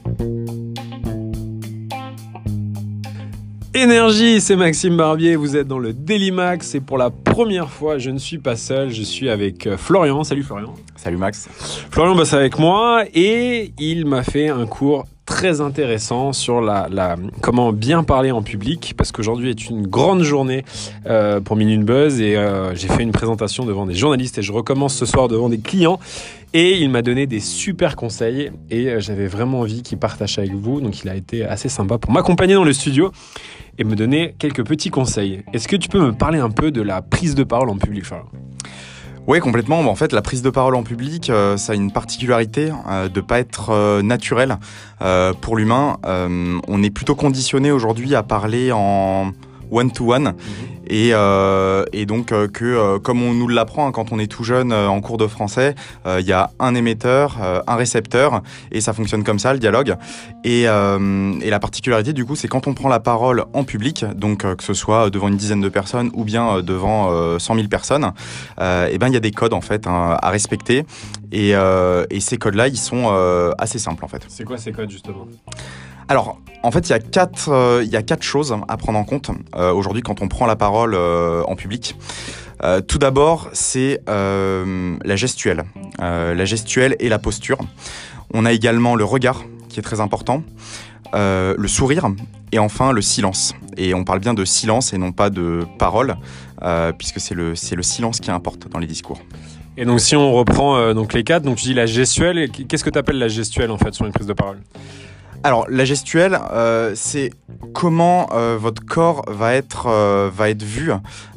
Énergie, c'est Maxime Barbier, vous êtes dans le Daily Max et pour la première fois, je ne suis pas seul, je suis avec Florian. Salut Florian. Salut Max. Florian bosse avec moi et il m'a fait un cours très intéressant sur comment bien parler en public parce qu'aujourd'hui est une grande journée pour Minute Buzz et j'ai fait une présentation devant des journalistes et je recommence ce soir devant des clients et il m'a donné des super conseils et j'avais vraiment envie qu'il partage avec vous, donc il a été assez sympa pour m'accompagner dans le studio et me donner quelques petits conseils. Est-ce que tu peux me parler un peu de la prise de parole en public, Florian ? Oui, complètement. En fait, la prise de parole en public, ça a une particularité de pas être naturelle pour l'humain. On est plutôt conditionné aujourd'hui à parler en one-to-one. Et donc comme on nous l'apprend quand on est tout jeune en cours de français, il y a un émetteur, un récepteur, et ça fonctionne comme ça le dialogue. Et la particularité du coup, c'est quand on prend la parole en public, donc que ce soit devant une dizaine de personnes ou bien devant 100 000 personnes, et ben il y a des codes en fait à respecter. Et ces codes-là, ils sont assez simples en fait. C'est quoi ces codes justement ? Alors, en fait, il y a quatre choses à prendre en compte aujourd'hui quand on prend la parole en public. Tout d'abord, c'est la gestuelle. La gestuelle et la posture. On a également le regard, qui est très important, le sourire et enfin le silence. Et on parle bien de silence et non pas de parole, puisque c'est le silence qui importe dans les discours. Et donc, si on reprend donc les quatre, donc tu dis la gestuelle, qu'est-ce que tu appelles la gestuelle en fait sur une prise de parole ? Alors, la gestuelle, c'est comment votre corps va être vu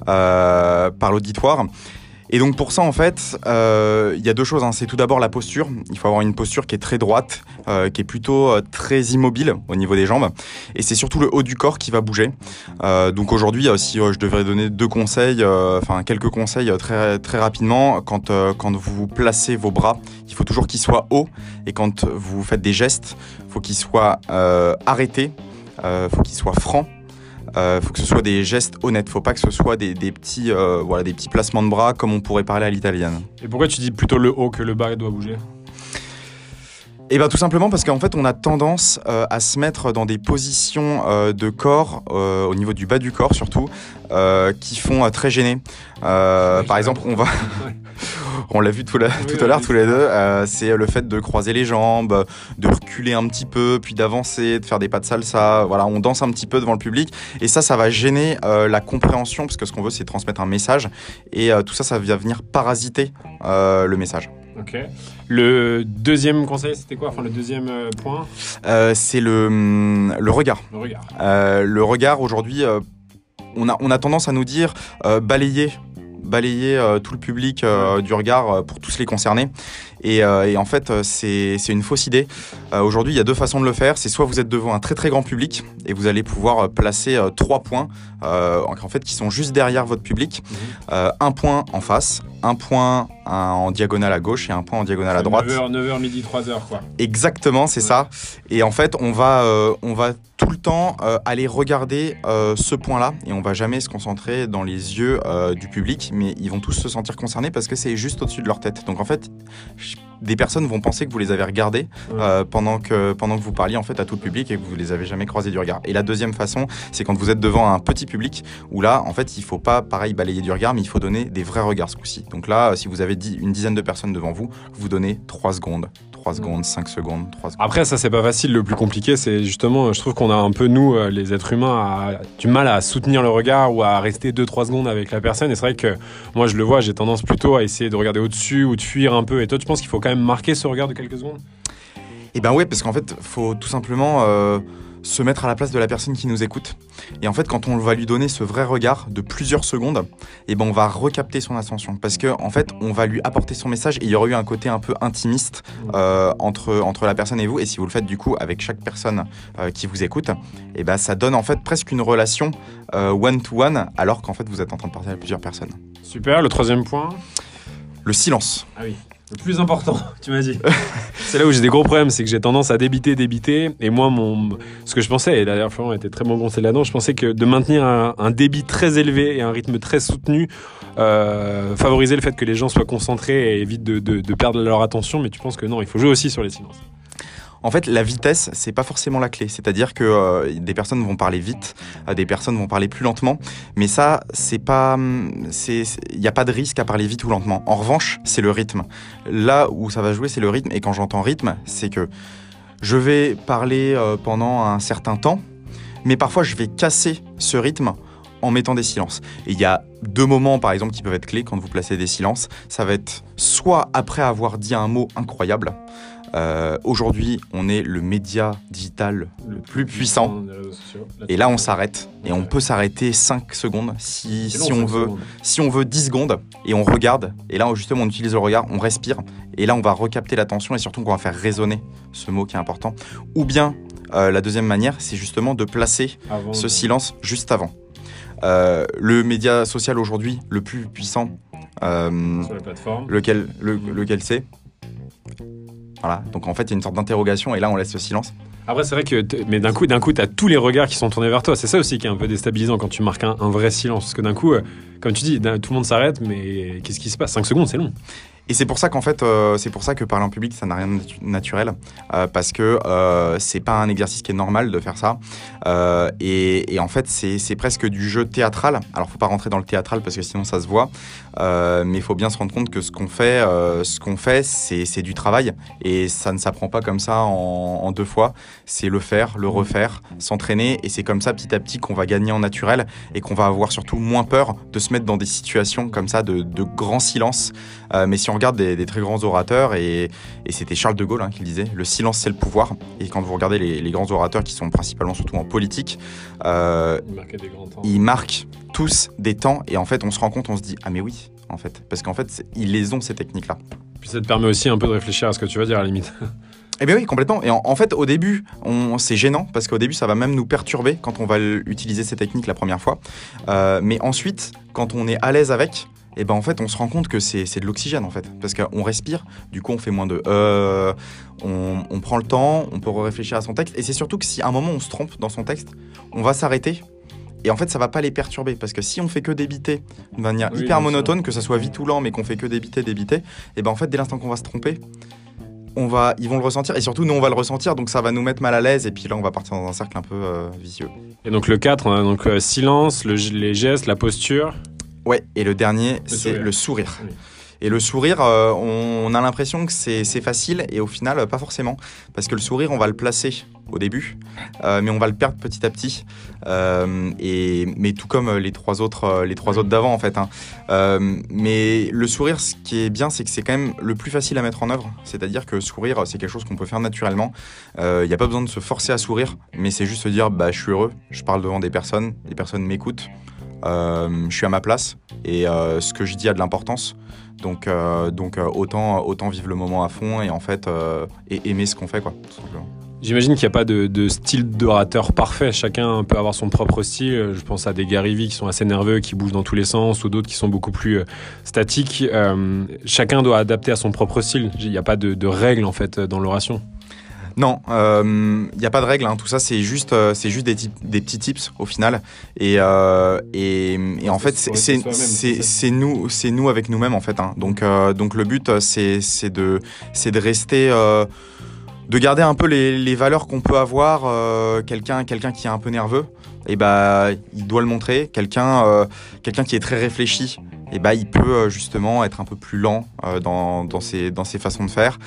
par l'auditoire. Et donc pour ça, en fait, il y a deux choses. C'est tout d'abord la posture. Il faut avoir une posture qui est très droite, qui est plutôt très immobile au niveau des jambes. Et c'est surtout le haut du corps qui va bouger. Donc aujourd'hui, si je devrais donner quelques conseils très, très rapidement, quand vous placez vos bras, il faut toujours qu'ils soient hauts. Et quand vous faites des gestes, il faut qu'ils soient arrêtés, il faut qu'ils soient francs. Faut que ce soit des gestes honnêtes, faut pas que ce soit des petits placements de bras comme on pourrait parler à l'italienne. Et pourquoi tu dis plutôt le haut que le bas doit bouger ? Et bien tout simplement parce qu'en fait on a tendance à se mettre dans des positions de corps, au niveau du bas du corps surtout, qui font très gêner. Par exemple, on l'a vu tout à l'heure tous les deux, c'est le fait de croiser les jambes, de reculer un petit peu, puis d'avancer, de faire des pas de salsa. Voilà, on danse un petit peu devant le public et ça va gêner la compréhension parce que ce qu'on veut c'est transmettre un message et tout ça va venir parasiter le message. Ok. Le deuxième conseil, c'était quoi ? Enfin, le deuxième point ? C'est le regard. Le regard. Le regard, aujourd'hui, on a tendance à nous dire balayer tout le public du regard pour tous les concernés. Et en fait, c'est une fausse idée. Aujourd'hui, il y a deux façons de le faire. C'est soit vous êtes devant un très très grand public et vous allez pouvoir placer 3 points en fait, qui sont juste derrière votre public. Un point en face, un point en diagonale à gauche et un point en diagonale à droite. 9h, midi, 3h quoi. Exactement, c'est ça. Et en fait, on va tout le temps aller regarder ce point-là et on va jamais se concentrer dans les yeux du public, mais ils vont tous se sentir concernés parce que c'est juste au-dessus de leur tête. Donc en fait, des personnes vont penser que vous les avez regardés pendant que vous parliez en fait à tout le public et que vous les avez jamais croisés du regard. Et la deuxième façon, c'est quand vous êtes devant un petit public où là, en fait, il faut pas pareil balayer du regard, mais il faut donner des vrais regards ce coup-ci. Donc là, si vous avez une dizaine de personnes devant vous, vous donnez 3 secondes. 3 secondes, 5 secondes, 3 secondes. Après, ça, c'est pas facile. Le plus compliqué, c'est justement, je trouve qu'on a un peu, nous, les êtres humains, du mal à soutenir le regard ou à rester 2-3 secondes avec la personne. Et c'est vrai que moi, je le vois, j'ai tendance plutôt à essayer de regarder au-dessus ou de fuir un peu. Et toi, tu penses qu'il faut quand même marquer ce regard de quelques secondes ? Eh ben ouais, parce qu'en fait, faut tout simplement se mettre à la place de la personne qui nous écoute. Et en fait, quand on va lui donner ce vrai regard de plusieurs secondes, eh ben on va recapter son attention. Parce que en fait, on va lui apporter son message et il y aura eu un côté un peu intimiste entre la personne et vous. Et si vous le faites du coup avec chaque personne qui vous écoute, eh ben ça donne en fait presque une relation one-to-one, alors qu'en fait vous êtes en train de parler à plusieurs personnes. Super, le troisième point ? Le silence. Ah oui. Le plus important, tu m'as dit. C'est là où j'ai des gros problèmes, c'est que j'ai tendance à débiter. Et moi, ce que je pensais, et d'ailleurs Florent était très bon conseil là-dedans, je pensais que de maintenir un débit très élevé et un rythme très soutenu favoriser le fait que les gens soient concentrés et évitent de perdre leur attention. Mais tu penses que non, il faut jouer aussi sur les silences. En fait, la vitesse, c'est pas forcément la clé. C'est-à-dire que des personnes vont parler vite, des personnes vont parler plus lentement. Mais ça, il n'y a pas de risque à parler vite ou lentement. En revanche, c'est le rythme. Là où ça va jouer, c'est le rythme. Et quand j'entends rythme, c'est que je vais parler pendant un certain temps, mais parfois je vais casser ce rythme en mettant des silences. Et il y a 2 moments, par exemple, qui peuvent être clés quand vous placez des silences. Ça va être soit après avoir dit un mot incroyable. Aujourd'hui, on est le média digital le plus puissant. Et là, on s'arrête. Et on peut s'arrêter 5 secondes si on veut 10 secondes. Et on regarde. Et là, justement, on utilise le regard, on respire. Et là, on va recapter l'attention et surtout qu'on va faire résonner ce mot qui est important. Ou bien, la deuxième manière, c'est justement de placer ce silence juste avant. Le média social aujourd'hui le plus puissant, sur la plateforme, lequel c'est. Voilà, donc en fait il y a une sorte d'interrogation et là on laisse le silence. Après c'est vrai que mais d'un coup t'as tous les regards qui sont tournés vers toi. C'est ça aussi qui est un peu déstabilisant quand tu marques un vrai silence, parce que d'un coup comme tu dis, tout le monde s'arrête, mais qu'est-ce qui se passe? 5 secondes, c'est long. Et c'est pour ça qu'en fait, c'est pour ça que parler en public, ça n'a rien de naturel, parce que c'est pas un exercice qui est normal de faire ça. Et en fait, c'est presque du jeu théâtral. Alors, faut pas rentrer dans le théâtral parce que sinon ça se voit, mais il faut bien se rendre compte que ce qu'on fait, c'est du travail et ça ne s'apprend pas comme ça en 2 fois. C'est le faire, le refaire, s'entraîner, et c'est comme ça petit à petit qu'on va gagner en naturel et qu'on va avoir surtout moins peur de se mettre dans des situations comme ça de grand silence. Mais si on regarde des très grands orateurs, et c'était Charles de Gaulle qui le disait, le silence c'est le pouvoir. Et quand vous regardez les grands orateurs qui sont principalement surtout en politique, ils marquent tous des temps, et en fait on se rend compte, on se dit ah mais oui en fait, parce qu'en fait ils les ont ces techniques là. Puis ça te permet aussi un peu de réfléchir à ce que tu vas dire à la limite. Eh bien oui, complètement. Et en fait, au début, c'est gênant parce qu'au début, ça va même nous perturber quand on va utiliser ces techniques la première fois. Mais ensuite, quand on est à l'aise avec, et ben en fait, on se rend compte que c'est de l'oxygène en fait, parce qu'on respire. Du coup, on fait moins de on prend le temps, on peut réfléchir à son texte. Et c'est surtout que si à un moment on se trompe dans son texte, on va s'arrêter. Et en fait, ça va pas les perturber, parce que si on fait que débiter de manière hyper monotone, que ça soit vite ou lent, mais qu'on fait que débiter, et ben en fait, dès l'instant qu'on va se tromper, ils vont le ressentir, et surtout nous on va le ressentir, donc ça va nous mettre mal à l'aise, et puis là on va partir dans un cercle un peu vicieux. Et donc le 4, on a donc silence, les gestes, la posture. Ouais, et le dernier, c'est le sourire. Oui. Et le sourire, on a l'impression que c'est facile, et au final, pas forcément. Parce que le sourire, on va le placer au début, mais on va le perdre petit à petit. Mais tout comme les trois autres d'avant, en fait. Mais le sourire, ce qui est bien, c'est que c'est quand même le plus facile à mettre en œuvre. C'est-à-dire que sourire, c'est quelque chose qu'on peut faire naturellement. Il n'y a pas besoin de se forcer à sourire, mais c'est juste se dire, je suis heureux, je parle devant des personnes m'écoutent. Je suis à ma place, et ce que je dis a de l'importance. Donc autant vivre le moment à fond, et en fait et aimer ce qu'on fait, quoi, tout simplement. J'imagine qu'il n'y a pas de style d'orateur parfait. Chacun peut avoir son propre style. Je pense à des Gary Vee qui sont assez nerveux, qui bougent dans tous les sens, ou d'autres qui sont beaucoup plus statiques. Chacun doit adapter à son propre style. Il n'y a pas de règles en fait dans l'oration. Non, il n'y a pas de règle, tout ça c'est juste des petits tips au final, et en fait c'est nous avec nous-mêmes en fait, donc le but c'est de rester, de garder un peu les valeurs qu'on peut avoir. Quelqu'un qui est un peu nerveux, il doit le montrer. Quelqu'un qui est très réfléchi, il peut justement être un peu plus lent dans ses façons de faire.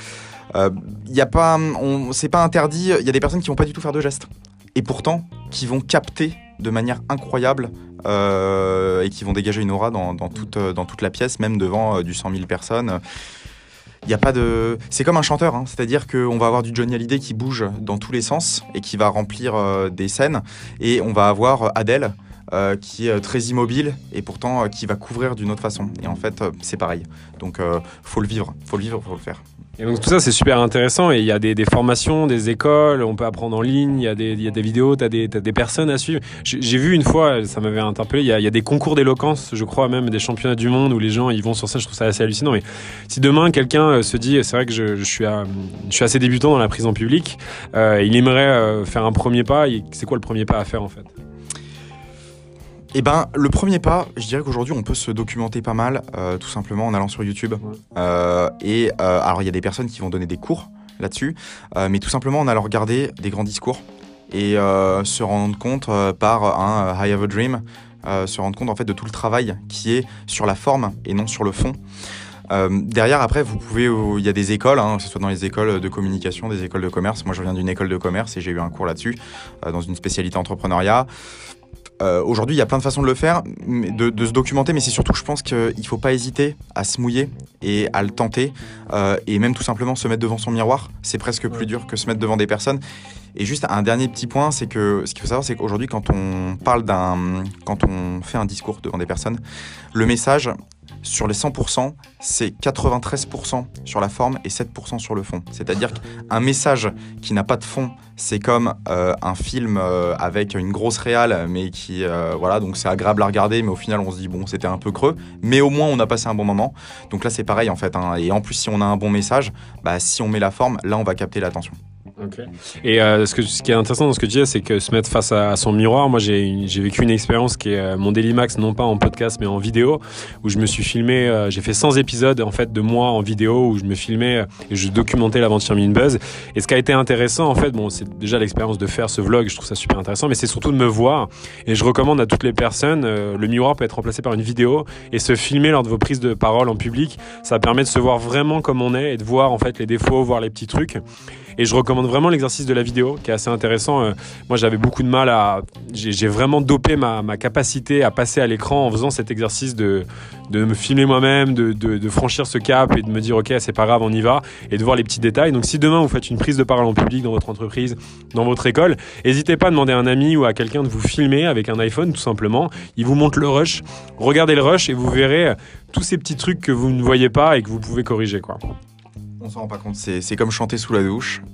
C'est pas interdit. Il y a des personnes qui vont pas du tout faire de gestes, et pourtant qui vont capter de manière incroyable, et qui vont dégager une aura dans toute la pièce, même devant du 100 000 personnes. Il y a pas de... C'est comme un chanteur, c'est-à-dire qu'on va avoir du Johnny Hallyday qui bouge dans tous les sens et qui va remplir des scènes, et on va avoir Adele qui est très immobile, et pourtant qui va couvrir d'une autre façon. Et en fait, c'est pareil. Donc, faut le vivre, faut le faire. Et donc tout ça, c'est super intéressant, et il y a des formations, des écoles, on peut apprendre en ligne, il y a des vidéos, t'as des personnes à suivre. J'ai vu une fois, ça m'avait interpellé, il y a des concours d'éloquence, je crois même des championnats du monde où les gens ils vont sur scène. Je trouve ça assez hallucinant. Mais si demain quelqu'un se dit, c'est vrai que je suis assez débutant dans la prise en public, il aimerait faire un premier pas, c'est quoi le premier pas à faire en fait ? Le premier pas, je dirais qu'aujourd'hui on peut se documenter pas mal, tout simplement en allant sur YouTube. Alors il y a des personnes qui vont donner des cours là-dessus, mais tout simplement en allant regarder des grands discours et se rendre compte par un I Have a Dream, se rendre compte en fait de tout le travail qui est sur la forme et non sur le fond. Derrière, après, vous pouvez, il y a des écoles, que ce soit dans les écoles de communication, des écoles de commerce. Moi, je viens d'une école de commerce et j'ai eu un cours là-dessus, dans une spécialité entrepreneuriat. Aujourd'hui, il y a plein de façons de le faire, de se documenter, mais c'est surtout, je pense qu'il ne faut pas hésiter à se mouiller et à le tenter, et même tout simplement se mettre devant son miroir. C'est presque plus dur que se mettre devant des personnes. Et juste un dernier petit point, c'est que ce qu'il faut savoir, c'est qu'aujourd'hui, quand on fait un discours devant des personnes, le message, sur les 100%, c'est 93% sur la forme et 7% sur le fond. C'est-à-dire qu'un message qui n'a pas de fond, c'est comme un film avec une grosse réal, mais qui, voilà, donc c'est agréable à regarder, mais au final, on se dit, bon, c'était un peu creux, mais au moins, on a passé un bon moment. Donc là, c'est pareil, en fait. Et en plus, si on a un bon message, si on met la forme, là, on va capter l'attention. Okay. Et ce qui est intéressant dans ce que tu dis, c'est que se mettre face à son miroir, moi j'ai vécu une expérience qui est mon Daily Max, non pas en podcast mais en vidéo, où je me suis filmé, j'ai fait 100 épisodes en fait de moi en vidéo où je me filmais et je documentais l'aventure Minute Buzz. Et ce qui a été intéressant en fait, bon, c'est déjà l'expérience de faire ce vlog, je trouve ça super intéressant, mais c'est surtout de me voir. Et je recommande à toutes les personnes, le miroir peut être remplacé par une vidéo et se filmer lors de vos prises de parole en public. Ça permet de se voir vraiment comme on est et de voir en fait les défauts, voir les petits trucs. Et je recommande vraiment l'exercice de la vidéo qui est assez intéressant. Moi j'avais beaucoup de mal j'ai vraiment dopé ma capacité à passer à l'écran en faisant cet exercice de me filmer moi-même, de franchir ce cap et de me dire ok, c'est pas grave, on y va, et de voir les petits détails. Donc si demain vous faites une prise de parole en public dans votre entreprise, dans votre école, n'hésitez pas à demander à un ami ou à quelqu'un de vous filmer avec un iPhone tout simplement. Il vous montre le rush, regardez le rush et vous verrez tous ces petits trucs que vous ne voyez pas et que vous pouvez corriger, quoi. On s'en rend pas compte, c'est comme chanter sous la douche.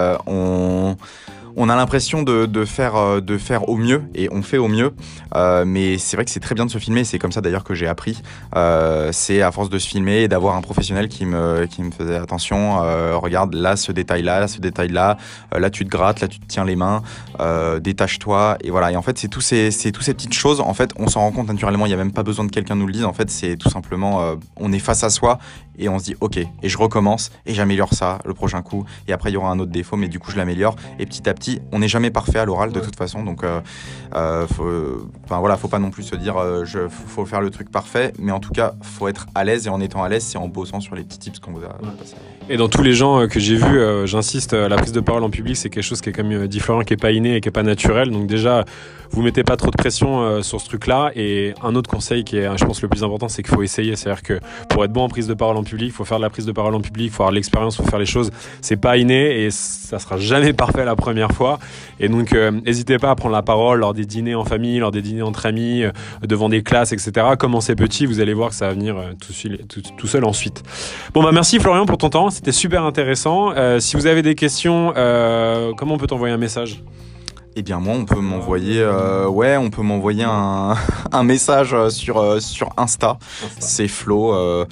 On a l'impression de faire au mieux, et on fait au mieux, mais c'est vrai que c'est très bien de se filmer, c'est comme ça d'ailleurs que j'ai appris. C'est à force de se filmer et d'avoir un professionnel qui me faisait attention, regarde là ce détail-là, là tu te grattes, là tu te tiens les mains, détache-toi, et voilà. Et en fait c'est tous ces petites choses, en fait on s'en rend compte naturellement, il n'y a même pas besoin de quelqu'un nous le dise, en fait c'est tout simplement, on est face à soi et on se dit ok, et je recommence et j'améliore ça le prochain coup, et après il y aura un autre défaut mais du coup je l'améliore, et petit à petit on n'est jamais parfait à l'oral de toute façon, donc faut pas non plus se dire faut faire le truc parfait, mais en tout cas faut être à l'aise, et en étant à l'aise c'est en bossant sur les petits tips qu'on vous a passés. Et dans tous les gens que j'ai vus, j'insiste, la prise de parole en public c'est quelque chose qui est, comme dit Florian, qui est pas inné et qui est pas naturel, donc déjà vous mettez pas trop de pression sur ce truc là. Et un autre conseil qui est je pense le plus important, c'est qu'il faut essayer. C'est-à-dire que pour être bon en prise de parole en public, il faut faire de la prise de parole en public, il faut avoir l'expérience, il faut faire les choses, c'est pas inné et ça sera jamais parfait la première fois. Et donc n'hésitez pas à prendre la parole lors des dîners en famille, lors des dîners entre amis, devant des classes, etc. Commencez petit, vous allez voir que ça va venir tout seul ensuite. Bon merci Florian pour ton temps, c'était super intéressant. Si vous avez des questions, comment on peut t'envoyer un message ? Eh bien moi on peut m'envoyer un message sur Insta. C'est Flo,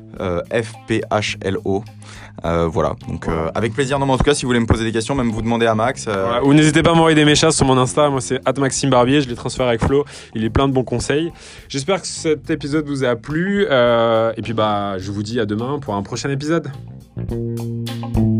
FPHLO. Voilà, donc avec plaisir. Non, mais en tout cas, si vous voulez me poser des questions, même vous demander à Max. Voilà, ou n'hésitez pas à m'envoyer des messages sur mon Insta. Moi, c'est @MaximeBarbier. Je l'ai transféré avec Flo. Il est plein de bons conseils. J'espère que cet épisode vous a plu. Et puis, je vous dis à demain pour un prochain épisode.